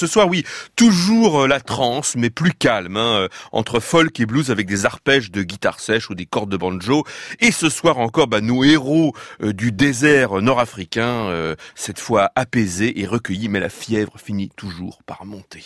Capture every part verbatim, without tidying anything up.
ce soir, oui, toujours la trance, mais plus calme, hein, entre folk et blues avec des arpèges de guitare sèche ou des cordes de banjo. Et ce soir encore, bah, nos héros euh, du désert nord-africain, euh, cette fois apaisés et recueillis, mais la fièvre finit toujours par monter.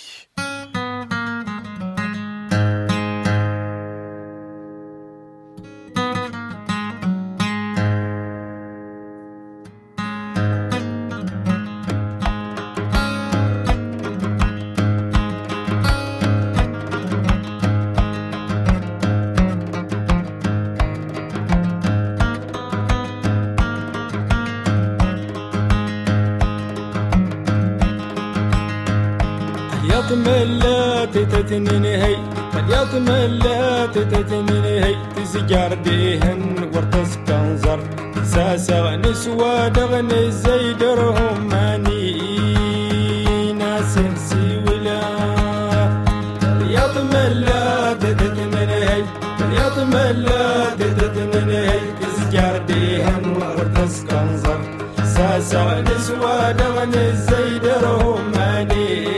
تتنيني فاليوت ملا تتنيني هي تسجار ديهن ورتس كنزر ساسا نسوا دغني زيدرهم ماني ناس سيولا فاليوت ملا تتنيني هي فاليوت ملا تتنيني هي تسجار ديهن ورتس كنزر ساسا نسوا دغني زيدرهم ماني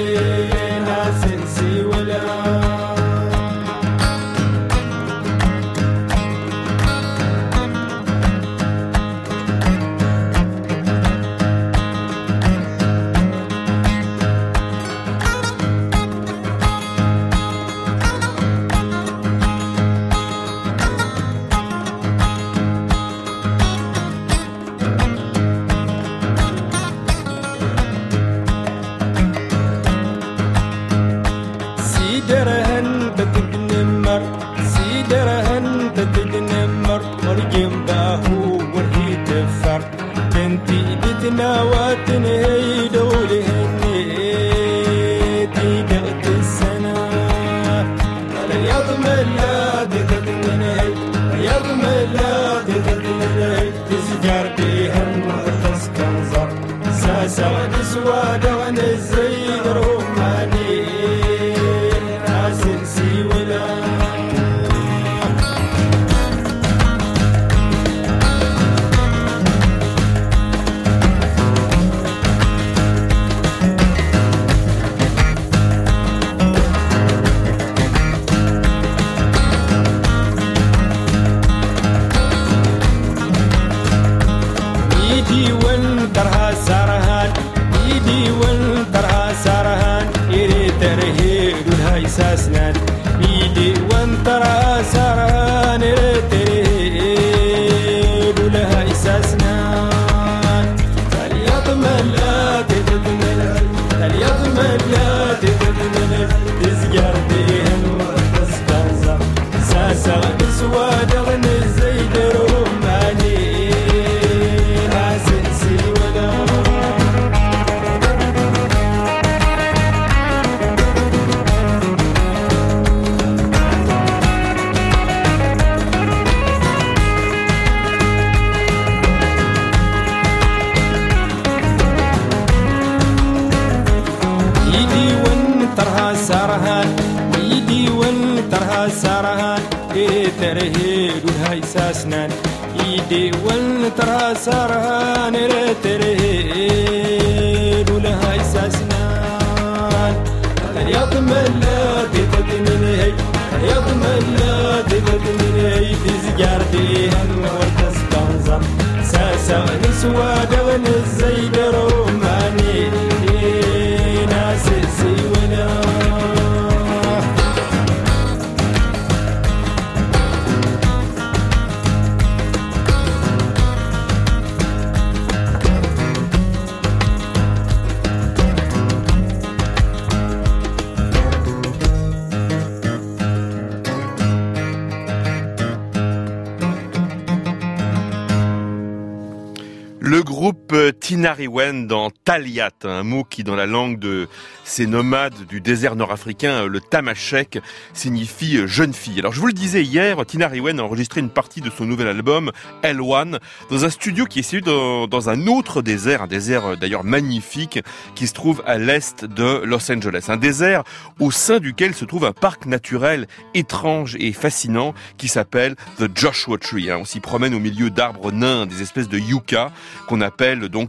Le groupe Tinariwen dans Taliat, un mot qui dans la langue de ces nomades du désert nord-africain, le tamashek, signifie jeune fille. Alors je vous le disais hier, Tinariwen a enregistré une partie de son nouvel album L un dans un studio qui est situé dans, dans un autre désert, un désert d'ailleurs magnifique qui se trouve à l'est de Los Angeles. Un désert au sein duquel se trouve un parc naturel étrange et fascinant qui s'appelle The Joshua Tree. On s'y promène au milieu d'arbres nains, des espèces de yucca qu'on appelle donc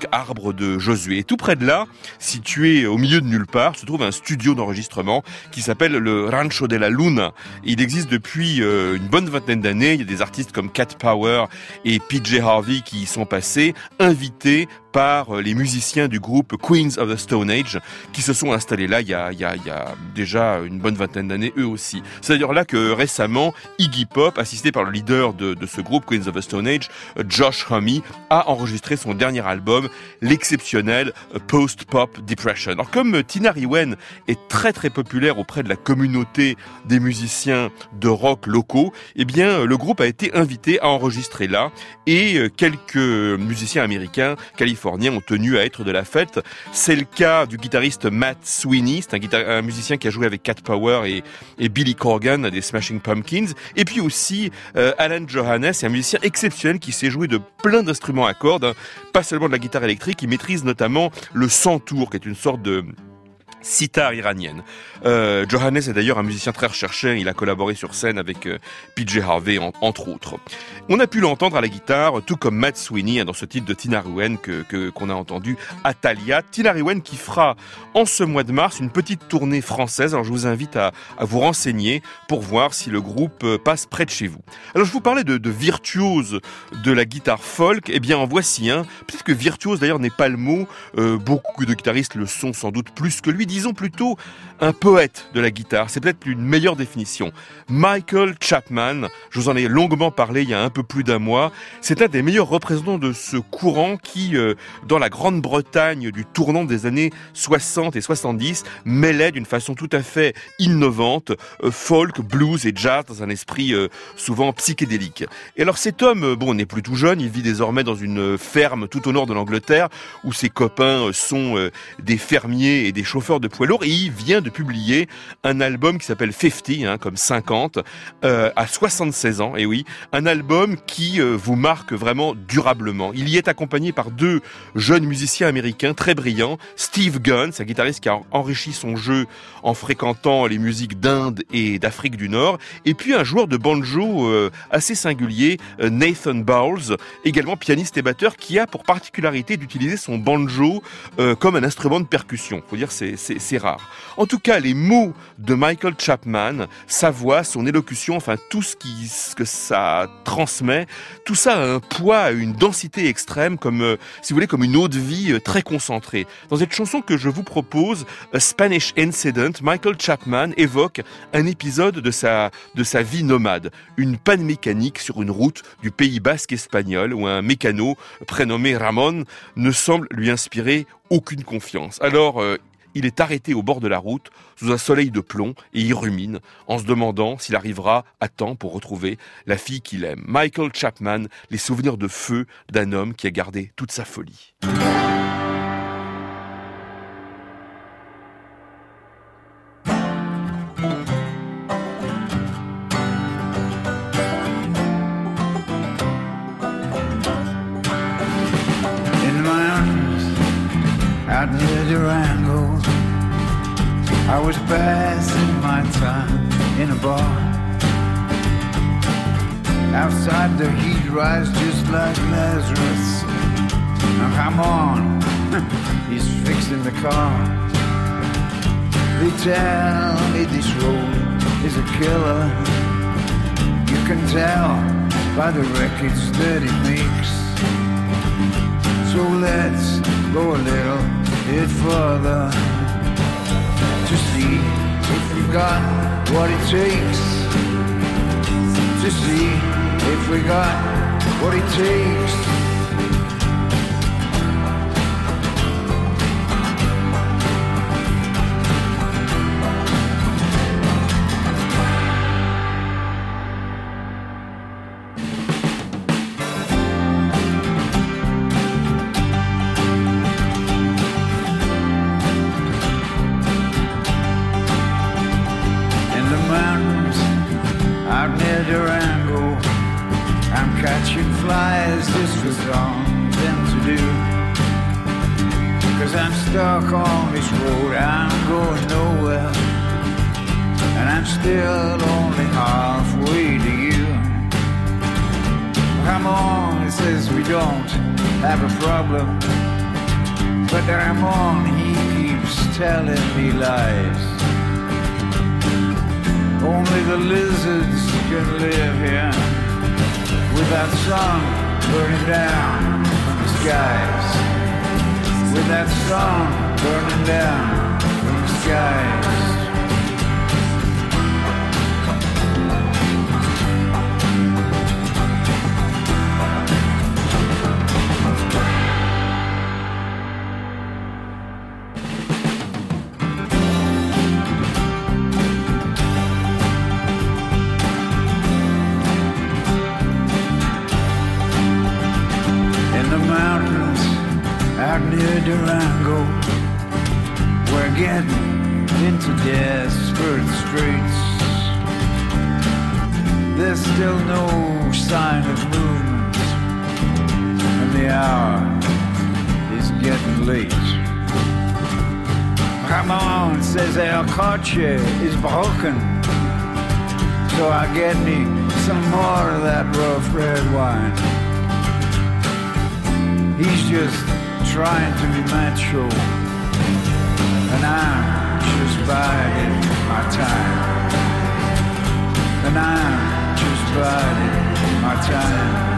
arbre de Josué. Et tout près de là, situé au milieu de nulle part, se trouve un studio d'enregistrement qui s'appelle le Rancho de la Luna. Il existe depuis euh, une bonne vingtaine d'années. Il y a des artistes comme Cat Power et P J Harvey qui y sont passés, invités par les musiciens du groupe Queens of the Stone Age qui se sont installés là il y a, il y a, il y a déjà une bonne vingtaine d'années eux aussi. C'est d'ailleurs là que récemment Iggy Pop, assisté par le leader de, de ce groupe Queens of the Stone Age, Josh Homme, a enregistré son dernier album, l'exceptionnel Post-Pop Depression. Alors comme Tina Rewen est très très populaire auprès de la communauté des musiciens de rock locaux, eh bien le groupe a été invité à enregistrer là et quelques musiciens américains, californiens ont tenu à être de la fête. C'est le cas du guitariste Matt Sweeney, c'est un, guitar- un musicien qui a joué avec Cat Power et, et Billy Corgan des Smashing Pumpkins. Et puis aussi euh, Alan Johannes, c'est un musicien exceptionnel qui sait jouer de plein d'instruments à cordes, hein, pas seulement de la guitare électrique, il maîtrise notamment le santour, qui est une sorte de sitar iranienne. Euh, Johannes est d'ailleurs un musicien très recherché, il a collaboré sur scène avec euh, P J Harvey en, entre autres. On a pu l'entendre à la guitare, tout comme Matt Sweeney, hein, dans ce titre de Tina Rewen que, que, qu'on a entendu à Thalia. Tina Rewen qui fera en ce mois de mars une petite tournée française. Alors je vous invite à, à vous renseigner pour voir si le groupe passe près de chez vous. Alors je vous parlais de, de virtuose de la guitare folk, eh bien en voici un. Peut-être que virtuose d'ailleurs n'est pas le mot, euh, beaucoup de guitaristes le sont sans doute plus que lui, disons plutôt un poète de la guitare, c'est peut-être une meilleure définition. Michael Chapman, je vous en ai longuement parlé il y a un peu plus d'un mois, c'est un des meilleurs représentants de ce courant qui, euh, dans la Grande-Bretagne du tournant des années soixante et soixante-dix, mêlait d'une façon tout à fait innovante euh, folk, blues et jazz dans un esprit euh, souvent psychédélique. Et alors cet homme, euh, bon, n'est plus tout jeune, il vit désormais dans une ferme tout au nord de l'Angleterre où ses copains euh, sont euh, des fermiers et des chauffeurs de poids lourds, et il vient de publier un album qui s'appelle cinquante, hein, comme cinquante, euh, à soixante-seize ans, et oui, un album qui euh, vous marque vraiment durablement. Il y est accompagné par deux jeunes musiciens américains très brillants, Steve Gunn, un guitariste qui a enrichi son jeu en fréquentant les musiques d'Inde et d'Afrique du Nord, et puis un joueur de banjo euh, assez singulier, euh, Nathan Bowles, également pianiste et batteur, qui a pour particularité d'utiliser son banjo euh, comme un instrument de percussion. Faut dire, c'est, c'est, c'est rare. En tout cas, les mots de Michael Chapman, sa voix, son élocution, enfin tout ce, qui, ce que ça transmet, tout ça a un poids, une densité extrême, comme, euh, si vous voulez, comme une eau de vie euh, très concentrée. Dans cette chanson que je vous propose, A Spanish Incident, Michael Chapman évoque un épisode de sa, de sa vie nomade, une panne mécanique sur une route du Pays Basque espagnol, où un mécano prénommé Ramon ne semble lui inspirer aucune confiance. Alors, euh, il est arrêté au bord de la route, sous un soleil de plomb, et il rumine, en se demandant s'il arrivera à temps pour retrouver la fille qu'il aime. Michael Chapman, les souvenirs de feu d'un homme qui a gardé toute sa folie. Out near Durango, I was passing my time in a bar. Outside the heat rise just like Lazarus. Now come on, he's fixing the car. They tell me this road is a killer. You can tell by the records that it makes. So let's go a little bit further to see if we got what it takes. To see if we got what it takes. Durango, I'm catching flies, this was on them to do. Cause I'm stuck on this road, I'm going nowhere. And I'm still only halfway to you. Come on, it says we don't have a problem. But Ramon, he keeps telling me lies. Only the lizards can live here with that sun burning down from the skies. With that sun burning down from the skies. Out near Durango, we're getting into desperate straits. There's still no sign of movement, and the hour is getting late. Ramon says El Coche is broken, so I get me some more of that rough red wine. He's just trying to be macho, and I'm just biding my time. And I'm just biding my time.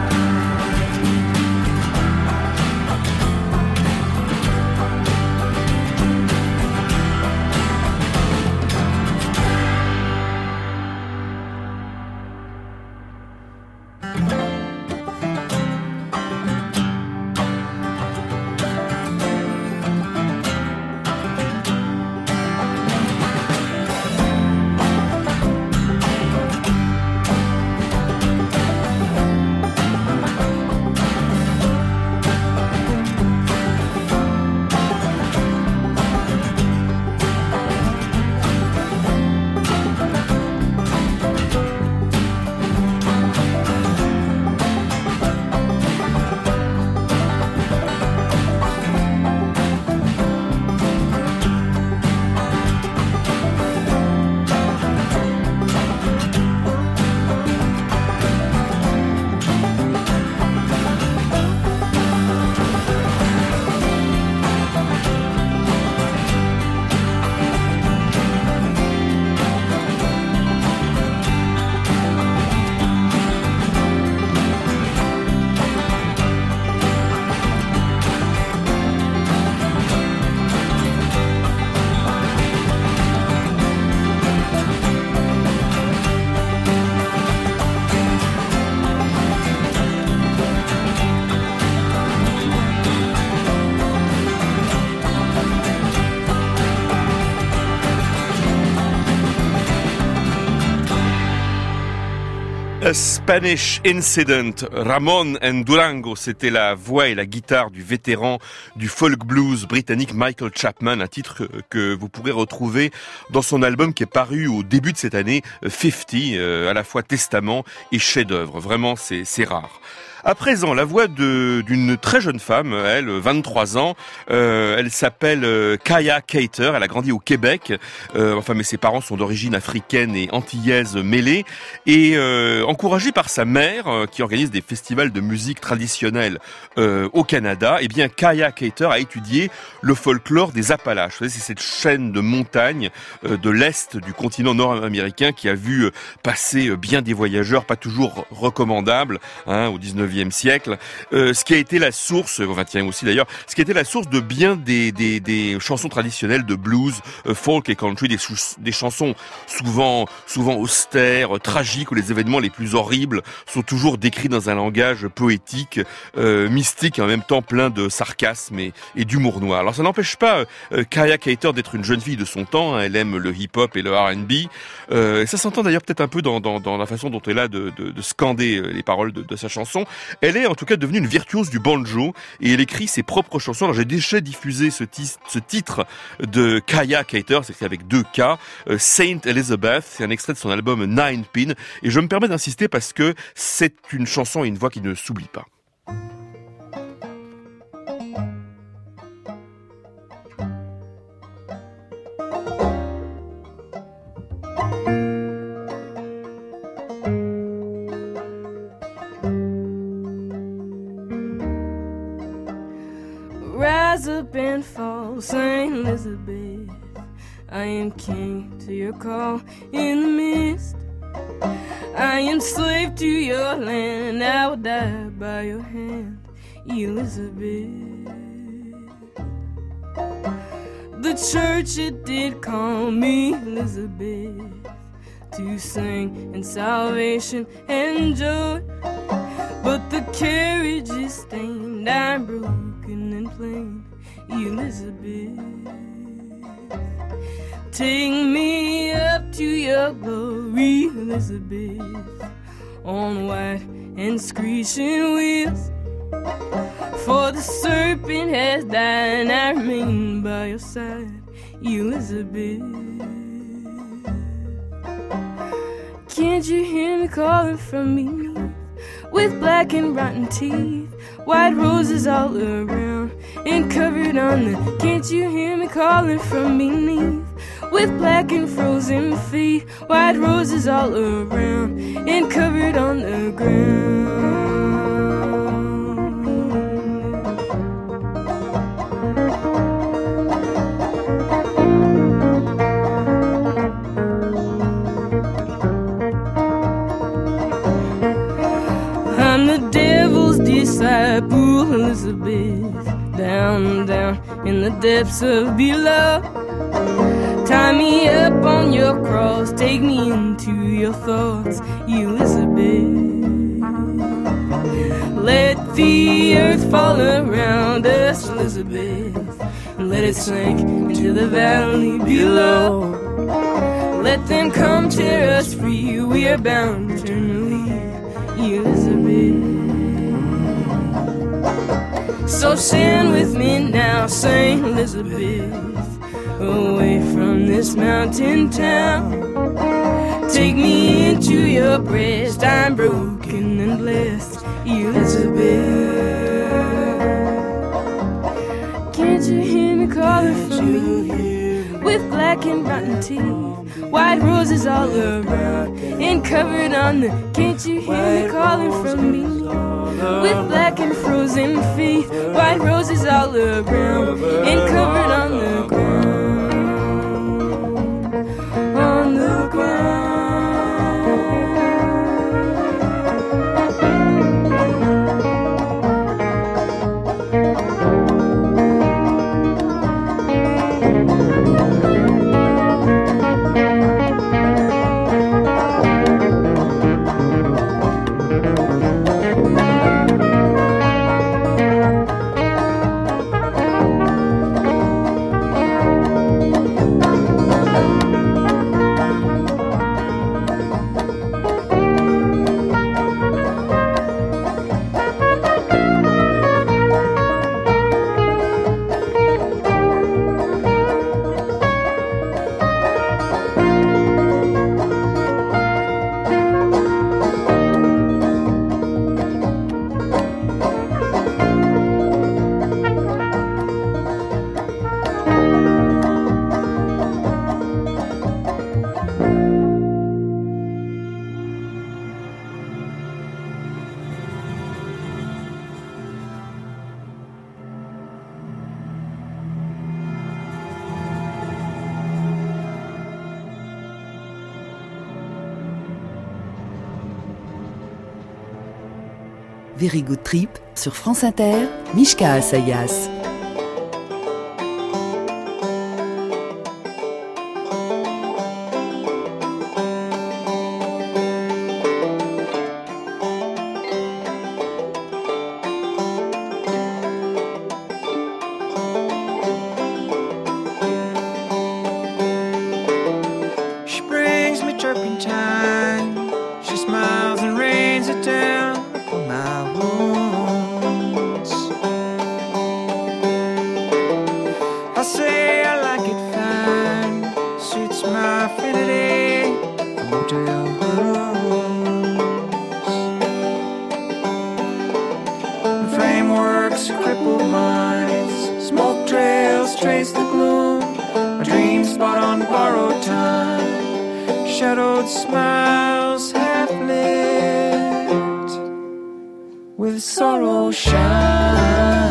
A Spanish Incident, Ramon and Durango, c'était la voix et la guitare du vétéran du folk blues britannique Michael Chapman, un titre que vous pourrez retrouver dans son album qui est paru au début de cette année, cinquante, euh, à la fois testament et chef-d'œuvre. Vraiment, c'est, c'est rare. À présent, la voix de, d'une très jeune femme, elle, vingt-trois ans, euh, elle s'appelle euh, Kaya Cater, elle a grandi au Québec, euh, enfin mais ses parents sont d'origine africaine et antillaise mêlée, et euh, encouragée par sa mère, euh, qui organise des festivals de musique traditionnelle euh, au Canada, eh bien Kaya Cater a étudié le folklore des Appalaches. Vous savez, c'est cette chaîne de montagnes euh, de l'est du continent nord-américain qui a vu euh, passer euh, bien des voyageurs, pas toujours recommandables, hein, au dix-neuvième siècle, euh, ce qui a été la source, au vingtième aussi d'ailleurs, ce qui a été la source de bien des, des, des chansons traditionnelles de blues, euh, folk et country, des, des chansons souvent, souvent austères, euh, tragiques, où les événements les plus horribles sont toujours décrits dans un langage poétique, euh, mystique et en même temps plein de sarcasme et, et d'humour noir. Alors ça n'empêche pas euh, Kaya Cater d'être une jeune fille de son temps, hein, elle aime le hip-hop et le R and B, euh, et ça s'entend d'ailleurs peut-être un peu dans, dans, dans la façon dont elle a de, de, de scander les paroles de, de sa chanson. Elle est en tout cas devenue une virtuose du banjo et elle écrit ses propres chansons. Alors j'ai déjà diffusé ce, tis, ce titre de Kaya Cater, c'est écrit avec deux K, euh, Saint Elizabeth, c'est un extrait de son album Nine Pin, et je me permets d'insister parce que c'est une chanson et une voix qui ne s'oublie pas. Rise up and am king to your call in the mist. I am slave to your land, and I will die by your hand, Elizabeth. The church, it did call me Elizabeth, to sing in salvation and joy, but the carriage is stained, I'm broken and plain, Elizabeth. Take me up to your glory, Elizabeth, on white and screeching wheels. For the serpent has died, and I remain by your side, Elizabeth. Can't you hear me calling from me, with black and rotten teeth, white roses all around and covered on the. Can't you hear me calling from beneath, with black and frozen feet, white roses all around and covered on the ground. I'm the devil's disciple, Elizabeth, down, down in the depths of below. Tie me up on your cross, take me into your thoughts, Elizabeth. Let the earth fall around us, Elizabeth, and let it sink into the valley below. Let them come tear us free, we are bound eternally, Elizabeth. So stand with me now, Saint Elizabeth, away from this mountain town. Take me into your breast, I'm broken and blessed, Elizabeth. Can't you hear me calling for me, with black and rotten teeth, white roses all around and covered on the. Can't you hear me calling for me, with black and frozen feet, white roses all around and covered on the ground, on the ground. Very Good Trip sur France Inter, Mishka Asayas.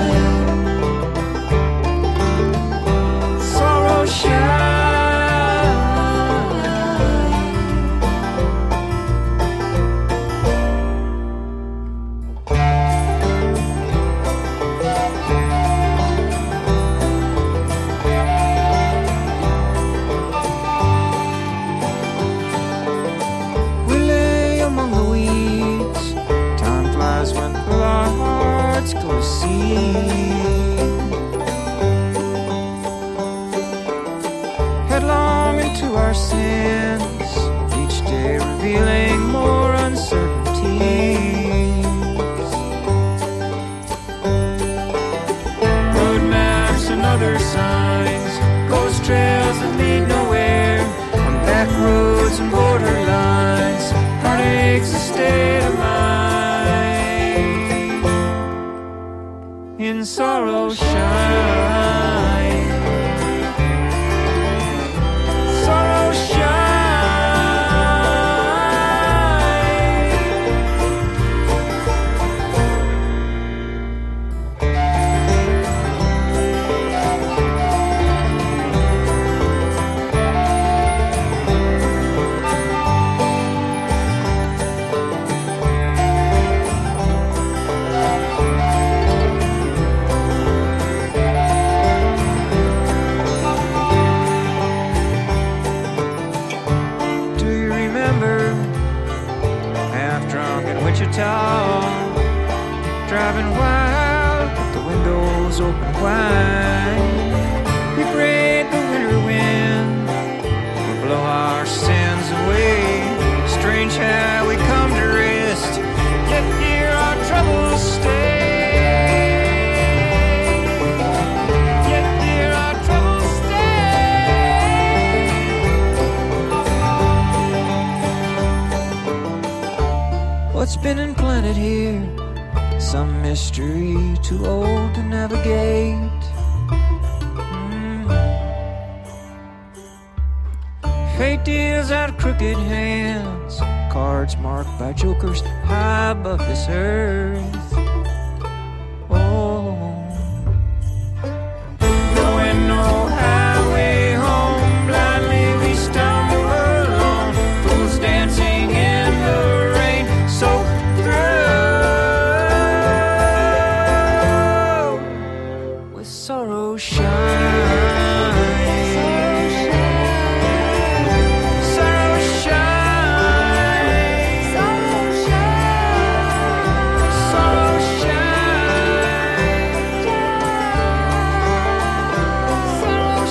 Sorrow shine. Headlong into our sins, each day revealing more uncertainties. Road maps and other signs, ghost trails that lead nowhere, on back roads and borderlines, heartaches a state of mind. In sorrow shine, sorrow shine. Driving wild with the windows open wide. We prayed the winter wind would blow our sins away. Strange how we come to rest, yet here our troubles stay. Yet here our troubles stay. What's been implanted here? Some mystery too old to navigate. Mm. Fate deals out crooked hands, cards marked by jokers high above this earth. Oh, knowing no highway home, blindly we stumble along, fools dancing in the rain, so sorrow shine, sorrow shine, sorrow shine, sorrow shine, sorrow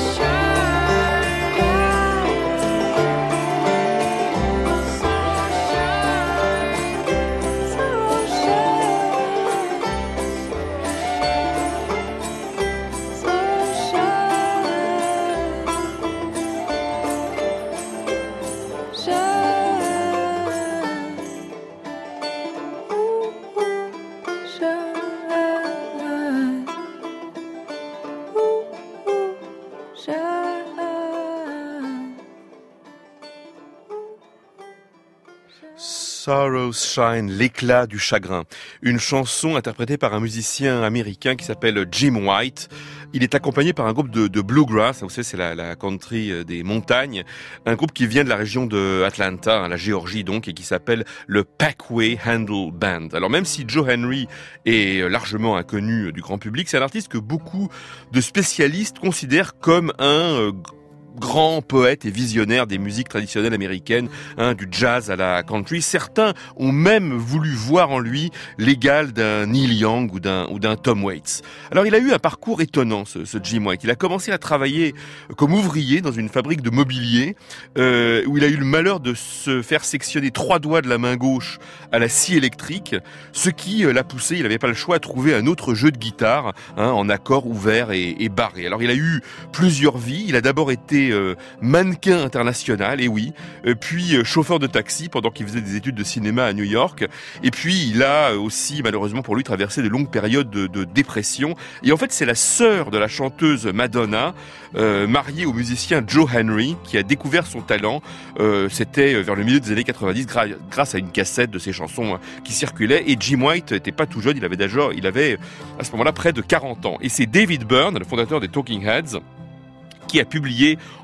Sorrows Shine, l'éclat du chagrin. Une chanson interprétée par un musicien américain qui s'appelle Jim White. Il est accompagné par un groupe de, de bluegrass, vous savez, c'est la, la country des montagnes, un groupe qui vient de la région de Atlanta, la Géorgie donc, et qui s'appelle le Packway Handle Band. Alors même si Joe Henry est largement inconnu du grand public, c'est un artiste que beaucoup de spécialistes considèrent comme un euh, grand poète et visionnaire des musiques traditionnelles américaines, hein, du jazz à la country. Certains ont même voulu voir en lui l'égal d'un Neil Young ou d'un, ou d'un Tom Waits. Alors il a eu un parcours étonnant, ce, ce Jim White. Il a commencé à travailler comme ouvrier dans une fabrique de mobilier, euh, où il a eu le malheur de se faire sectionner trois doigts de la main gauche à la scie électrique, ce qui l'a poussé, il n'avait pas le choix, à trouver un autre jeu de guitare, hein, en accords ouverts et, et barrés. Alors il a eu plusieurs vies. Il a d'abord été Euh, mannequin international, et oui, euh, puis euh, chauffeur de taxi pendant qu'il faisait des études de cinéma à New York, et puis il a aussi malheureusement pour lui traversé de longues périodes de, de dépression, et en fait c'est la sœur de la chanteuse Madonna, euh, mariée au musicien Joe Henry, qui a découvert son talent, euh, c'était vers le milieu des années quatre-vingt-dix gra- grâce à une cassette de ses chansons qui circulait, et Jim White n'était pas tout jeune, il avait déjà, il avait à ce moment-là près de quarante ans, et c'est David Byrne, le fondateur des Talking Heads, qui a publié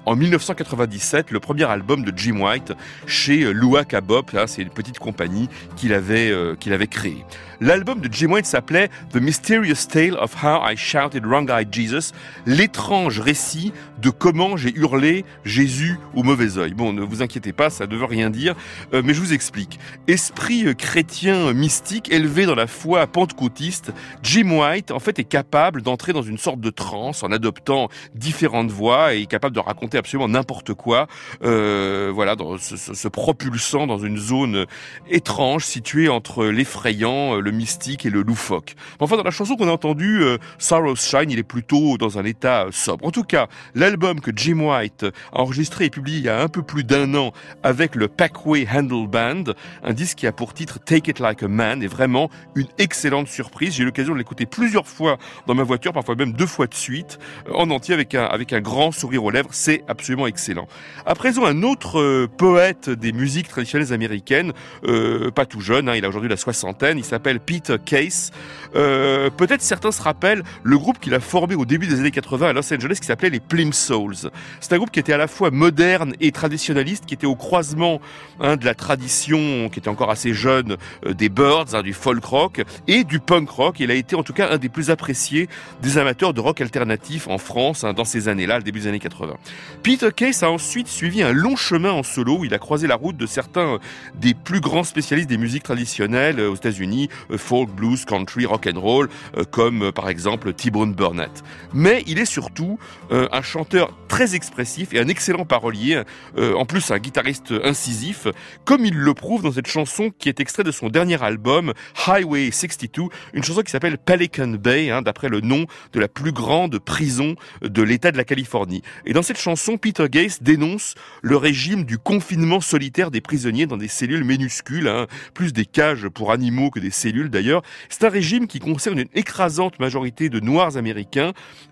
en dix-neuf cent quatre-vingt-dix-sept le premier album de Jim White chez Luaka Bop. Là, c'est une petite compagnie qu'il avait, euh, qu'il avait créée. L'album de Jim White s'appelait The Mysterious Tale of How I Shouted Wrong-Eyed Jesus, l'étrange récit de comment j'ai hurlé Jésus au mauvais œil. Bon, ne vous inquiétez pas, ça ne veut rien dire, euh, mais je vous explique. Esprit euh, chrétien euh, mystique, élevé dans la foi pentecôtiste, Jim White, en fait, est capable d'entrer dans une sorte de transe en adoptant différentes voix et est capable de raconter absolument n'importe quoi, euh, voilà, dans, se, se, se propulsant dans une zone étrange située entre l'effrayant, le mystique et le loufoque. Enfin, dans la chanson qu'on a entendue, euh, Sorrows Shine, il est plutôt dans un état euh, sobre. En tout cas, l'album que Jim White a enregistré et publié il y a un peu plus d'un an avec le Packway Handle Band, un disque qui a pour titre Take It Like a Man, est vraiment une excellente surprise. J'ai eu l'occasion de l'écouter plusieurs fois dans ma voiture, parfois même deux fois de suite, euh, en entier avec un, avec un grand sourire aux lèvres. C'est absolument excellent. À présent, un autre euh, poète des musiques traditionnelles américaines, euh, pas tout jeune, hein, il a aujourd'hui la soixantaine, il s'appelle Peter Case. Euh, peut-être certains se rappellent le groupe qu'il a formé au début des années quatre-vingts à Los Angeles qui s'appelait les Plym Souls. C'est un groupe qui était à la fois moderne et traditionnaliste, qui était au croisement hein, de la tradition, qui était encore assez jeune, euh, des Byrds, hein, du folk rock et du punk rock. Il a été en tout cas un des plus appréciés des amateurs de rock alternatif en France hein, dans ces années-là, le début des années quatre-vingts. Peter Case a ensuite suivi un long chemin en solo où il a croisé la route de certains des plus grands spécialistes des musiques traditionnelles aux États-Unis, folk, blues, country, rock and roll, euh, comme euh, par exemple T-Bone Burnett. Mais il est surtout euh, un chanteur très expressif et un excellent parolier, euh, en plus un guitariste incisif, comme il le prouve dans cette chanson qui est extraite de son dernier album Highway soixante-deux, une chanson qui s'appelle Pelican Bay, hein, d'après le nom de la plus grande prison de l'État de la Californie. Et dans cette chanson, Peter Case dénonce le régime du confinement solitaire des prisonniers dans des cellules minuscules, hein, plus des cages pour animaux que des cellules d'ailleurs. C'est un régime qui concerne une écrasante majorité de Noirs américains.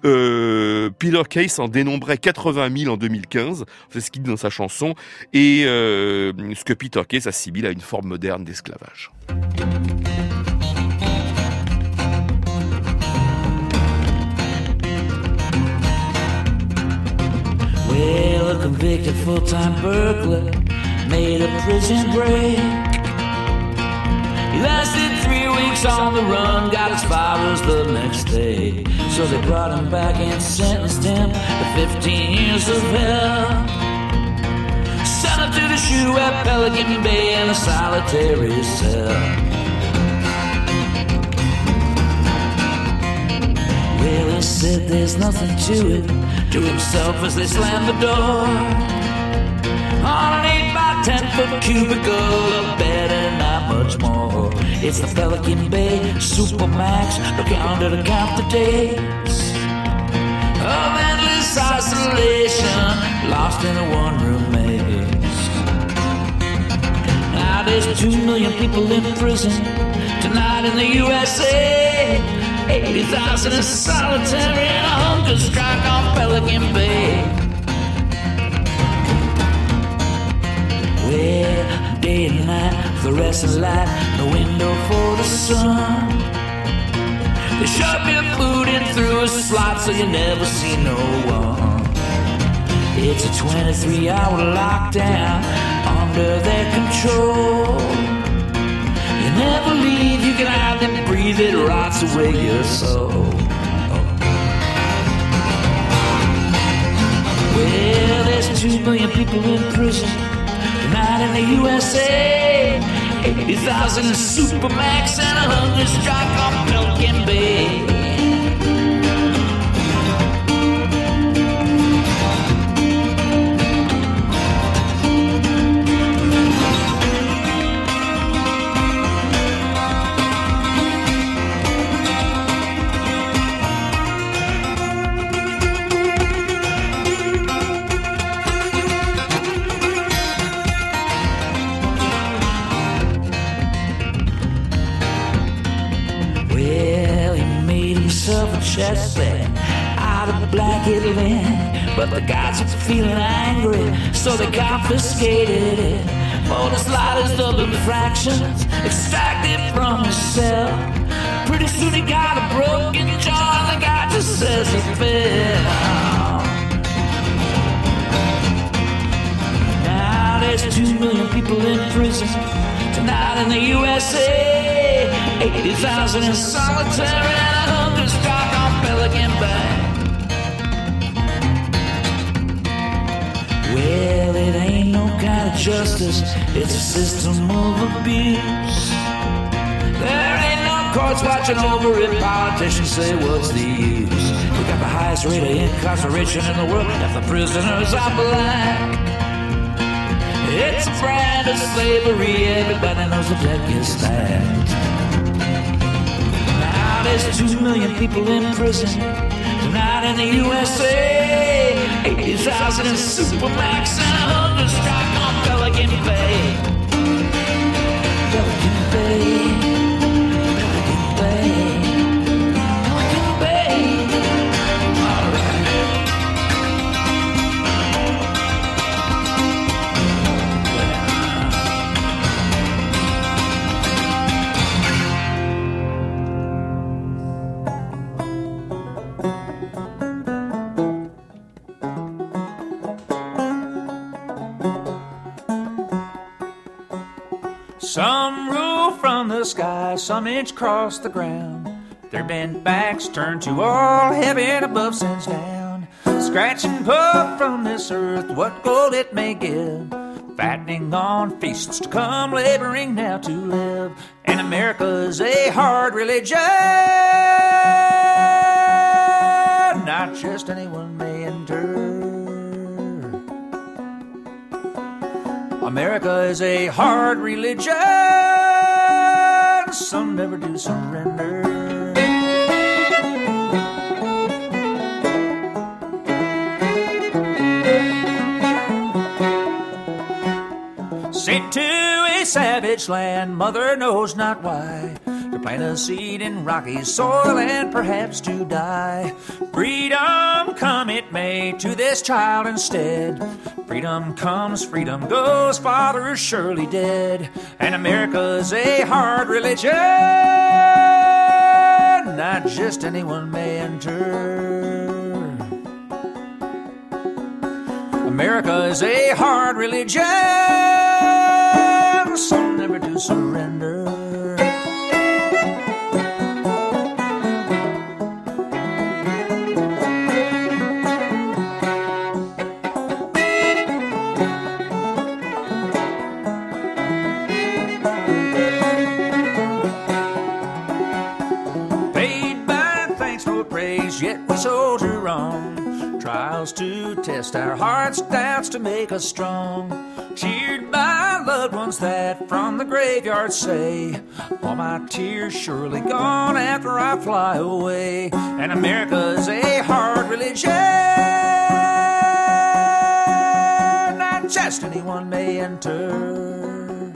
Euh, Peter Case en dénombrait quatre-vingt mille en deux mille quinze, c'est ce qu'il dit dans sa chanson, et euh, ce que Peter Case assimile à une forme moderne d'esclavage. Well, a convicted full-time burglar made a prison break. He lasted three weeks on the run, got as far as the next day. So they brought him back and sentenced him to fifteen years of hell. Sent him to the shoe at Pelican Bay in a solitary cell. Well, he said there's nothing to it, to himself as they slammed the door. On an eight by ten foot cubicle, a bed and not much more. It's the Pelican Bay Supermax, looking under to count the days of endless isolation, lost in a one-room maze. Now there's two million people in prison tonight in the U S A. eighty thousand is solitary and a hunger strike on Pelican Bay. Well, day and night, fluorescent light, no window for the sun. They shove your food in through a slot so you never see no one. It's a twenty-three hour lockdown under their control. You never leave, you can hardly breathe, it rots away your soul. Well, there's two million people in prison tonight in the U S A. eighty thousand in Supermax and a hunger strike on Pelican Bay. Chest set out of blanket linen, but the guys were feeling angry, so they confiscated it. For the slightest of infractions, extracted from his cell. Pretty soon he got a broken jaw, and the guy just says he fell. there's two million people in prison tonight in the U S A. eighty thousand in solitary and a hunger strike on Pelican Bay. Well, it ain't no kind of justice, it's a system of abuse. There ain't no courts watching over it, politicians say what's the use. We got the highest rate of incarceration in the world, half the prisoners are black. It's a brand of slavery, everybody knows the deck is stacked. Now there's two million people in prison tonight in the U S A. eighty thousand in Supermax and a hunger strike on Pelican Bay. Pelican Bay. Pelican Bay. Pelican Bay. All right. Some rule from the sky, some inch cross the ground. Their bent backs turn to all heaven above sends down. Scratch and puff from this earth what gold it may give. Fattening on feasts to come, laboring now to live. And America's a hard religion, not just anyone may enter. America is a hard religion, some never do surrender. Sent to a savage land, mother knows not why, to plant a seed in rocky soil and perhaps to die. Freedom come it may to this child instead. Freedom comes, freedom goes, father is surely dead. And America's a hard religion, not just anyone may enter. America is a hard religion, some never do surrender. Yet we soldier on, trials to test our hearts, doubts to make us strong. Cheered by loved ones that from the graveyard say, all my tears surely gone after I fly away. And America's a hard religion, not just anyone may enter.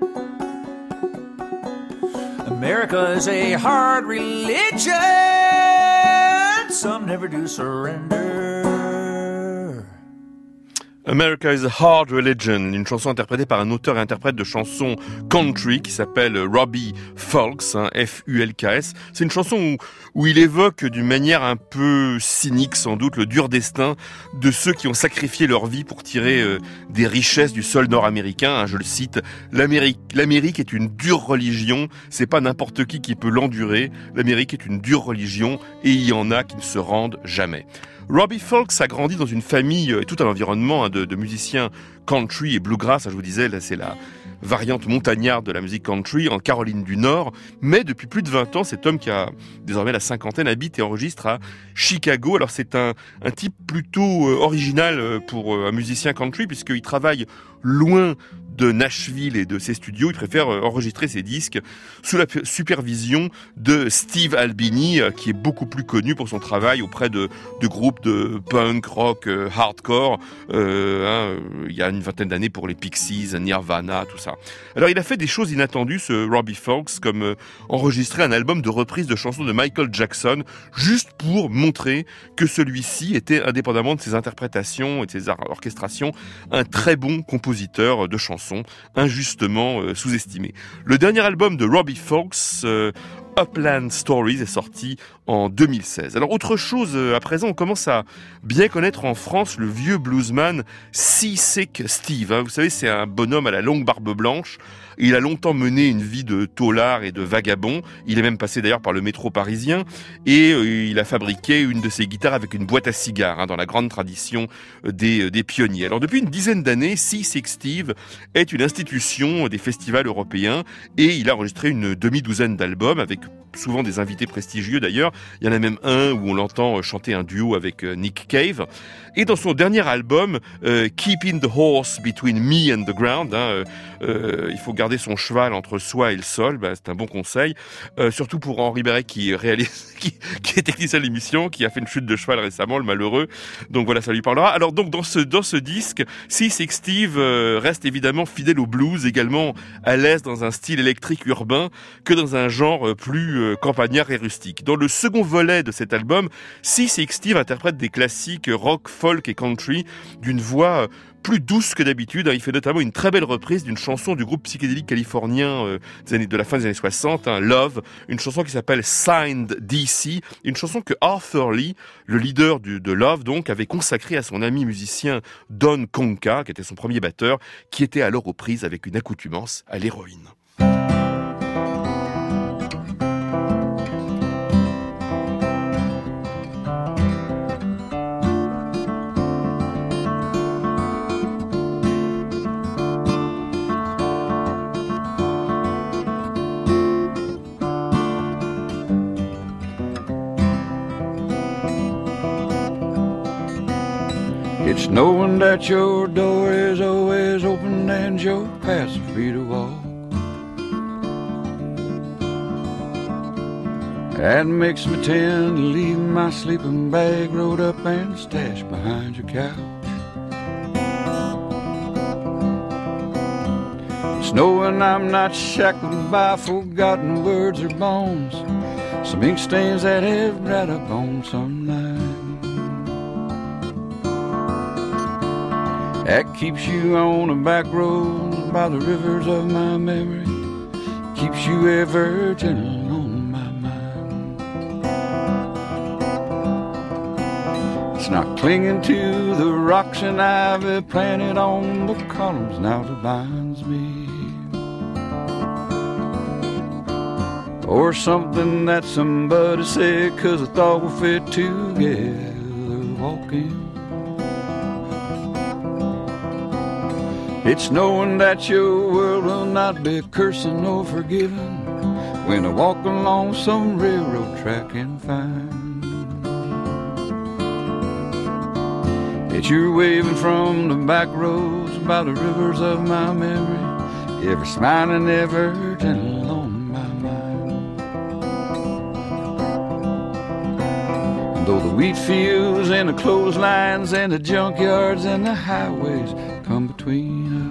America is a hard religion, some never do surrender. America is a Hard Religion, une chanson interprétée par un auteur et interprète de chansons country qui s'appelle Robbie Fulks, hein, F U L K S. C'est une chanson où, où il évoque d'une manière un peu cynique sans doute le dur destin de ceux qui ont sacrifié leur vie pour tirer euh, des richesses du sol nord-américain. Hein, je le cite, l'Amérique, l'Amérique est une dure religion, c'est pas n'importe qui qui peut l'endurer. L'Amérique est une dure religion et il y en a qui ne se rendent jamais. Robbie Fulks a grandi dans une famille et tout un environnement hein, de, de musiciens country et bluegrass. Je vous disais, là, c'est la variante montagnarde de la musique country en Caroline du Nord. Mais depuis plus de vingt ans, cet homme qui a désormais la cinquantaine habite et enregistre à Chicago. Alors c'est un, un type plutôt euh, original pour euh, un musicien country puisqu'il travaille loin de Nashville et de ses studios. Il préfère enregistrer ses disques sous la supervision de Steve Albini, qui est beaucoup plus connu pour son travail auprès de, de groupes de punk, rock, euh, hardcore, euh, hein, il y a une vingtaine d'années pour les Pixies, Nirvana, tout ça. Alors il a fait des choses inattendues, ce Robbie Fulks, comme euh, enregistrer un album de reprise de chansons de Michael Jackson, juste pour montrer que celui-ci était, indépendamment de ses interprétations et de ses orchestrations, un très bon compositeur de chansons, injustement euh, sous-estimé. Le dernier album de Robbie Fulks, euh, Upland Stories est sorti en deux mille seize. Alors autre chose, à présent, on commence à bien connaître en France le vieux bluesman Seasick Steve. Vous savez, c'est un bonhomme à la longue barbe blanche. Il a longtemps mené une vie de taulard et de vagabond. Il est même passé d'ailleurs par le métro parisien et il a fabriqué une de ses guitares avec une boîte à cigares, hein, dans la grande tradition des, des pionniers. Alors depuis une dizaine d'années, Seasick Steve est une institution des festivals européens et il a enregistré une demi-douzaine d'albums avec souvent des invités prestigieux d'ailleurs. Il y en a même un où on l'entend chanter un duo avec Nick Cave. Et dans son dernier album, euh, Keeping the Horse Between Me and the Ground, hein, euh, il faut garder son cheval entre soi et le sol, bah, c'est un bon conseil. Euh, surtout pour Henri Béret qui réalise, qui, qui est technicien de l'émission, qui a fait une chute de cheval récemment, le malheureux. Donc voilà, ça lui parlera. Alors donc dans ce dans ce disque, Seasick Steve euh, reste évidemment fidèle au blues, également à l'aise dans un style électrique urbain que dans un genre plus euh, campagnard et rustique. Dans le second volet de cet album, Seasick Steve interprète des classiques rock, folk et country d'une voix plus douce que d'habitude. Il fait notamment une très belle reprise d'une chanson du groupe psychédélique californien euh, des années, de la fin des années soixante, hein, Love, une chanson qui s'appelle Signed D C, une chanson que Arthur Lee, le leader du, de Love, donc, avait consacrée à son ami musicien Don Conca, qui était son premier batteur, qui était alors aux prises avec une accoutumance à l'héroïne. It's knowing that your door is always open and your path's free to walk. That makes me tend to leave my sleeping bag rolled up and stashed behind your couch. It's knowing I'm not shackled by forgotten words or bones, some ink stains that have dried up on some night. That keeps you on the back roads by the rivers of my memory, keeps you ever gentle on my mind. It's not clinging to the rocks and ivy planted on the columns now that binds me, or something that somebody said 'cause I thought we fit together walking. It's knowing that your world will not be cursing or forgiven when I walk along some railroad track and find that you're waving from the back roads by the rivers of my memory, ever smiling, ever gentle on my mind. And though the wheat fields and the clotheslines and the junkyards and the highways come between us,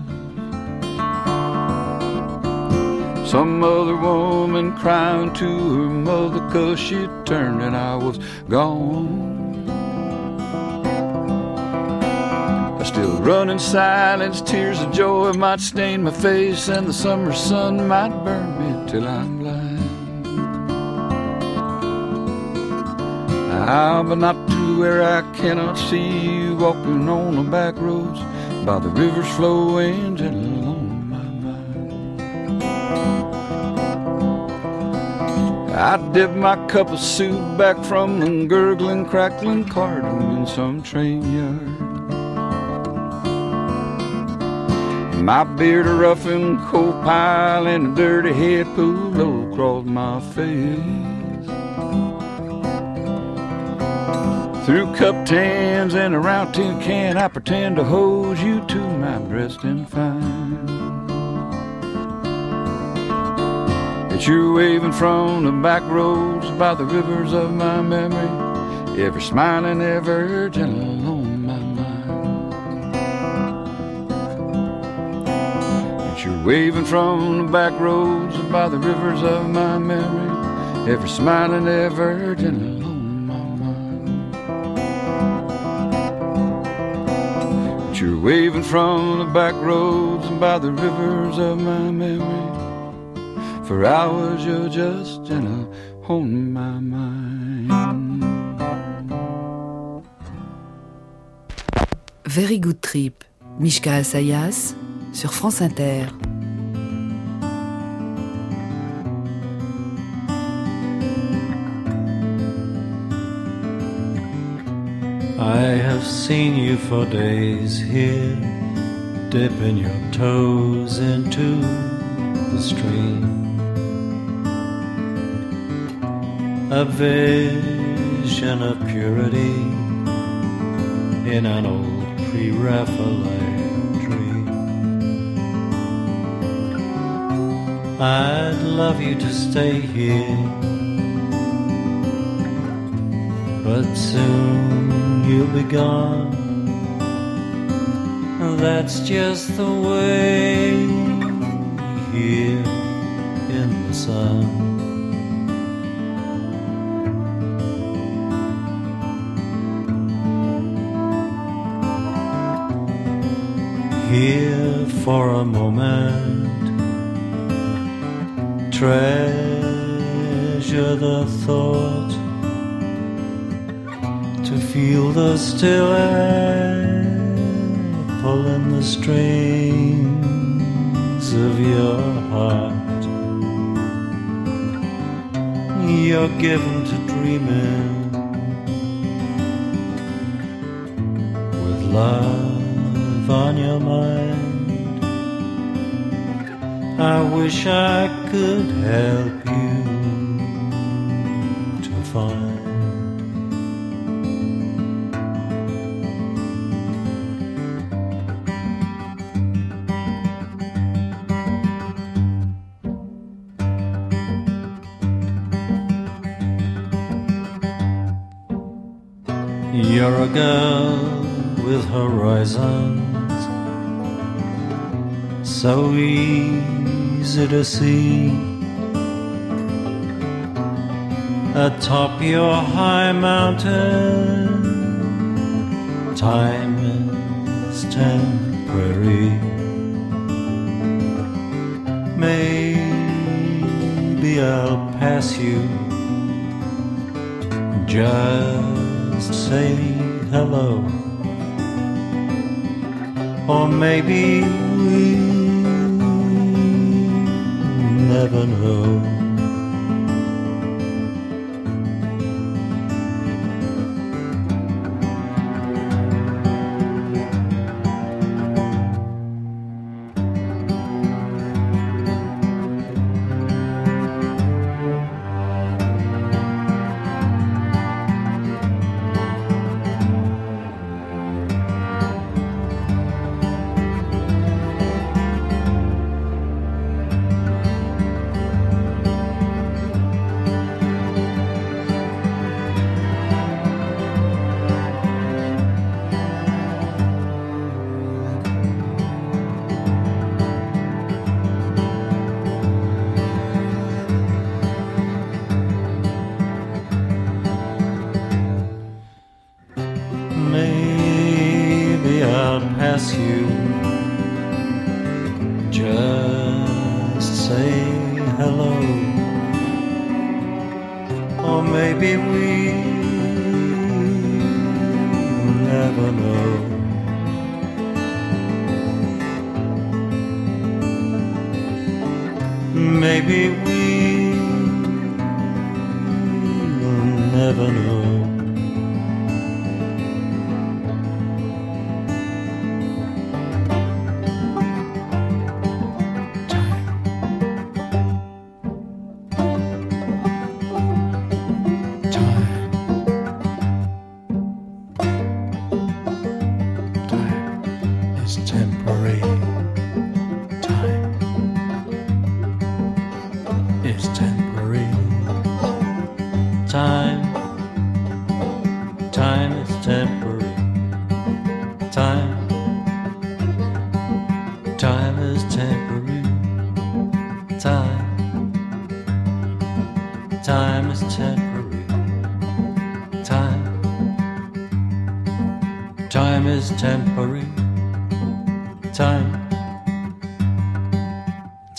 some other woman crying to her mother 'cause she turned and I was gone, I still run in silence, tears of joy might stain my face and the summer sun might burn me till I'm blind. Ah, but not to where I cannot see you walking on the back roads by the rivers flowing gentle on my mind. I dip my cup of soup back from the gurgling, crackling carding in some train yard. My beard a rough and coal pile and a dirty head pulled low across my face. Through cup tins and a round tin can, I pretend to hold you to my breast and find that you're waving from the back roads by the rivers of my memory, ever smiling, ever gentle on my mind. That you're waving from the back roads by the rivers of my memory, ever smiling, ever gentle. You're waving from the back roads and by the rivers of my memory, For hours you're just in a on my mind. Very Good Trip, Mishka Asayas, sur France Inter. I have seen you for days here, dipping your toes into the stream. A vision of purity in an old pre-Raphaelite dream. I'd love you to stay here, but soon you'll be gone. That's just the way here in the sun. Here for a moment, treasure the thought to feel the still air pulling the strings of your heart. You're given to dreaming with love on your mind. I wish I could help you to find. You're a girl with horizons, so easy to see. Atop your high mountain, time is temporary. Maybe I'll pass you, just say hello. Or maybe we'll never know. You just say hello, or maybe we'll never know. Maybe we'll never know.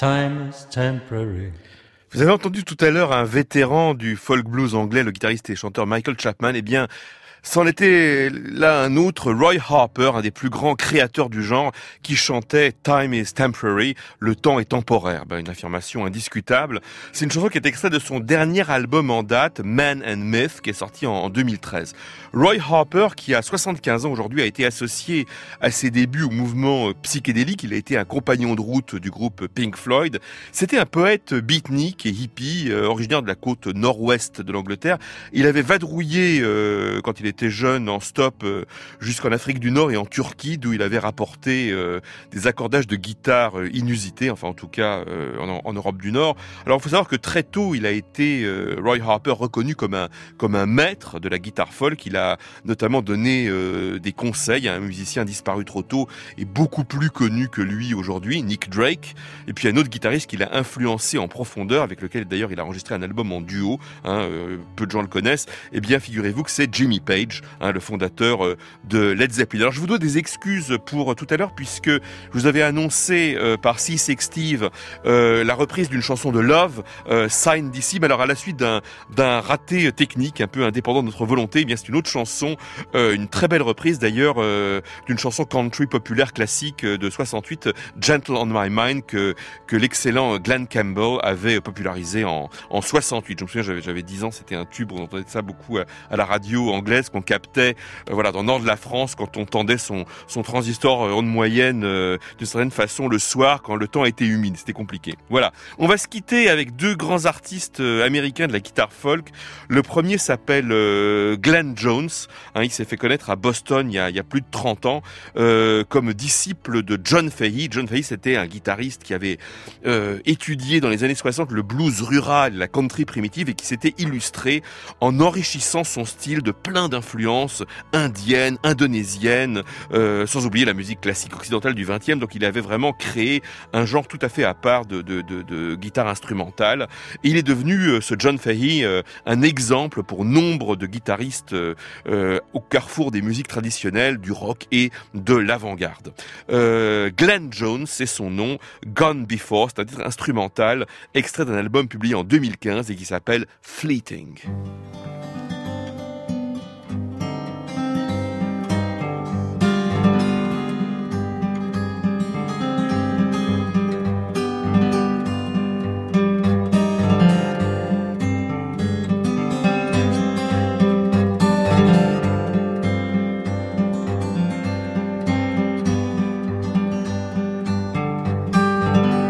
time is temporary. Vous avez entendu tout à l'heure un vétéran du folk blues anglais, le guitariste et chanteur Michael Chapman. Eh bien, c'en était là un autre, Roy Harper, un des plus grands créateurs du genre, qui chantait « Time is temporary », le temps est temporaire. Ben, une affirmation indiscutable. C'est une chanson qui est extraite de son dernier album en date, Man and Myth, qui est sorti en deux mille treize. Roy Harper, qui a soixante-quinze ans aujourd'hui, a été associé à ses débuts au mouvement psychédélique. Il a été un compagnon de route du groupe Pink Floyd. C'était un poète beatnik et hippie, euh, originaire de la côte nord-ouest de l'Angleterre. Il avait vadrouillé, euh, quand il était jeune, en stop euh, jusqu'en Afrique du Nord et en Turquie, d'où il avait rapporté euh, des accordages de guitare euh, inusités, enfin en tout cas euh, en, en Europe du Nord. Alors il faut savoir que très tôt, il a été, euh, Roy Harper, reconnu comme un, comme un maître de la guitare folk. Il a notamment donné euh, des conseils à un musicien disparu trop tôt et beaucoup plus connu que lui aujourd'hui, Nick Drake, et puis un autre guitariste qu'il a influencé en profondeur, avec lequel d'ailleurs il a enregistré un album en duo, hein, euh, peu de gens le connaissent. Eh bien figurez-vous que c'est Jimmy Page, hein, le fondateur euh, de Led Zeppelin. Alors je vous dois des excuses pour euh, tout à l'heure, puisque je vous avais annoncé euh, par C six Steve euh, la reprise d'une chanson de Love, euh, Sign D C, mais alors à la suite d'un, d'un raté technique un peu indépendant de notre volonté, eh bien c'est une autre chanson, euh, une très belle reprise d'ailleurs euh, d'une chanson country populaire classique de soixante-huit, Gentle on My Mind, que, que l'excellent Glenn Campbell avait popularisé en, en soixante-huit. Je me souviens, j'avais, j'avais dix ans, c'était un tube, on entendait ça beaucoup à, à la radio anglaise, qu'on captait euh, voilà, dans le nord de la France, quand on tendait son, son transistor euh, onde moyenne euh, d'une certaine façon le soir, quand le temps était humide. C'était compliqué. Voilà. On va se quitter avec deux grands artistes euh, américains de la guitare folk. Le premier s'appelle euh, Glenn Jones. Hein, il s'est fait connaître à Boston il y a, il y a plus de trente ans euh, comme disciple de John Fahey. John Fahey, c'était un guitariste qui avait euh, étudié dans les années soixante le blues rural, la country primitive, et qui s'était illustré en enrichissant son style de plein d'influences indiennes, indonésiennes, euh, sans oublier la musique classique occidentale du vingtième. Donc il avait vraiment créé un genre tout à fait à part de, de, de, de guitare instrumentale. Et il est devenu, euh, ce John Fahey, euh, un exemple pour nombre de guitaristes euh, euh, au carrefour des musiques traditionnelles, du rock et de l'avant-garde. Euh, Glenn Jones, c'est son nom, Gone Before, c'est un titre instrumental extrait d'un album publié en deux mille quinze et qui s'appelle Fleeting.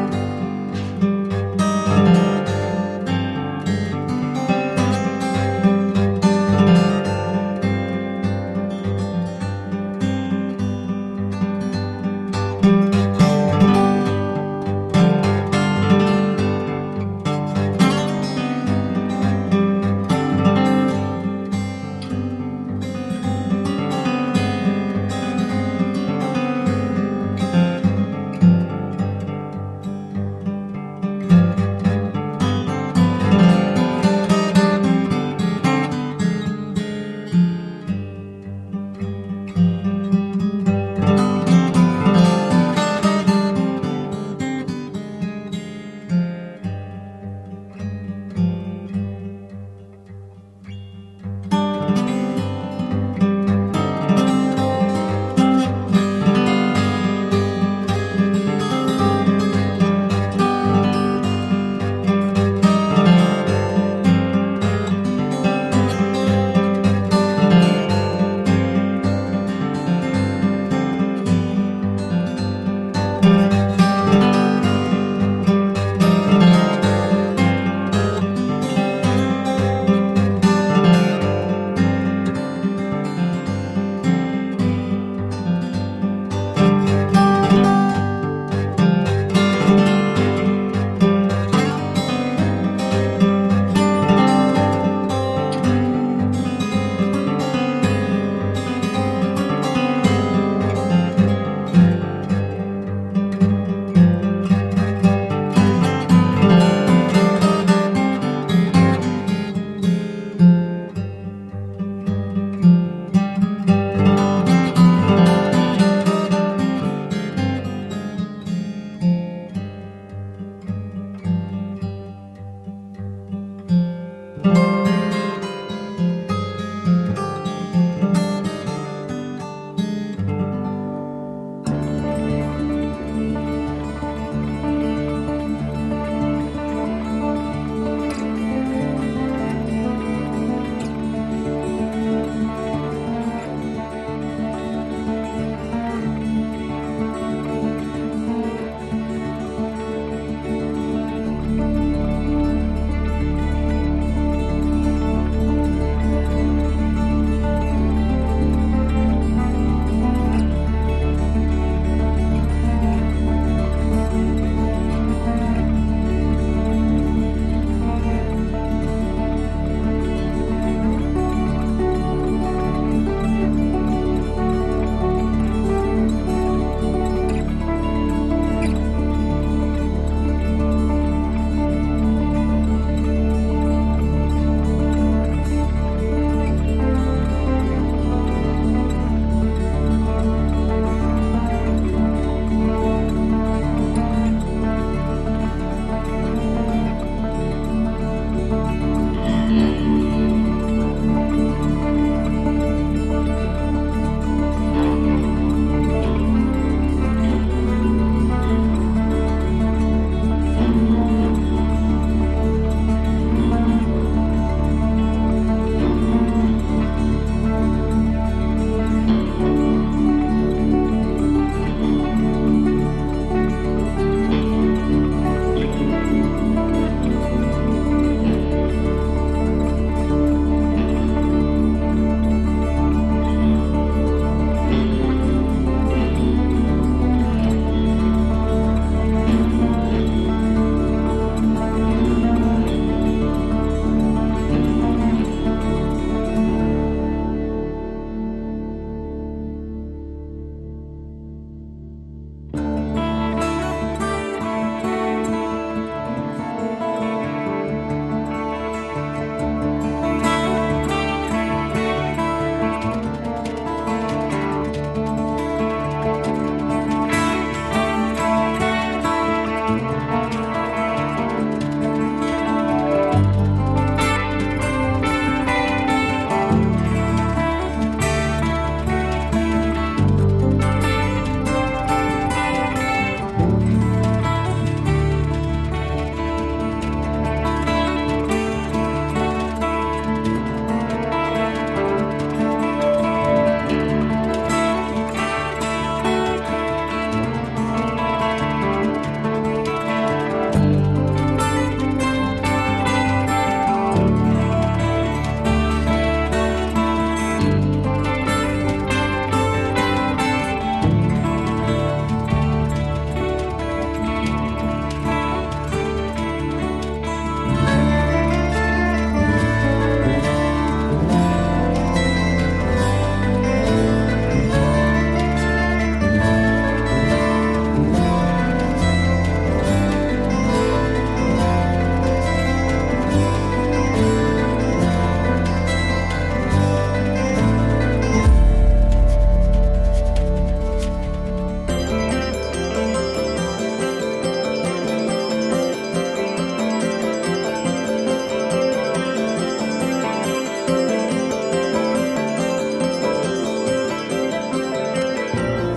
Thank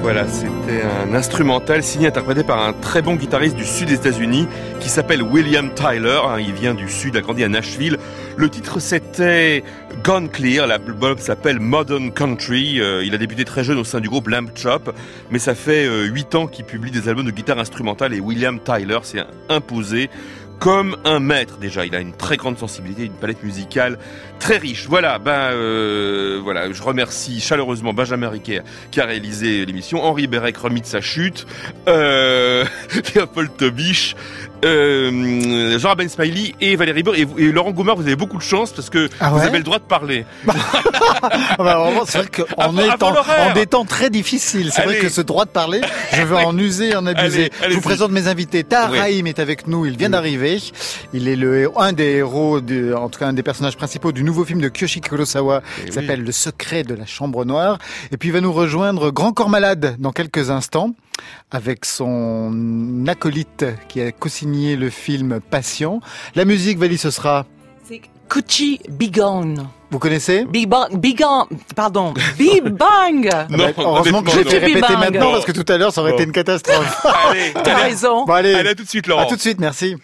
Voilà, c'était un instrumental signé interprété par un très bon guitariste du sud des États-Unis qui s'appelle William Tyler. Il vient du sud, a grandi à Nashville. Le titre c'était Gone Clear. L'album s'appelle Modern Country. Il a débuté très jeune au sein du groupe Lamb Chop, mais ça fait huit ans qu'il publie des albums de guitare instrumentale et William Tyler s'est imposé comme un maître déjà. Il a une très grande sensibilité, une palette musicale très riche. Voilà, ben euh, voilà, je remercie chaleureusement Benjamin Riquet qui a réalisé l'émission, Henri Bérec remis de sa chute, euh, Léopold Tobiche, euh, Jean-Rabin Smiley et Valérie Bourg. Et, et Laurent Goumard, vous avez beaucoup de chance parce que ah ouais vous avez le droit de parler. bah, vraiment, c'est vrai qu'en étant en des temps très difficiles, c'est allez. vrai que ce droit de parler, je veux en user, en abuser. Allez, je vous présente mes invités. Tahar oui. Rahim est avec nous, il vient oui. d'arriver. Il est le, un des héros, de, en tout cas un des personnages principaux du nouveau film de Kiyoshi Kurosawa qui oui. s'appelle Le secret de la chambre noire. Et puis il va nous rejoindre Grand Corps Malade dans quelques instants avec son acolyte qui a co-signé le film Patient. La musique, Valie, ce sera... C'est Kuchi Bigan. Vous connaissez? Big Bang, Big Bang, pardon, Big Bang. Non, heureusement que je l'ai fait répéter maintenant parce que tout à l'heure ça aurait bon. été une catastrophe. Allez, t'as raison. Bon, allez, allez, à tout de suite, Laurent. À tout de suite, merci.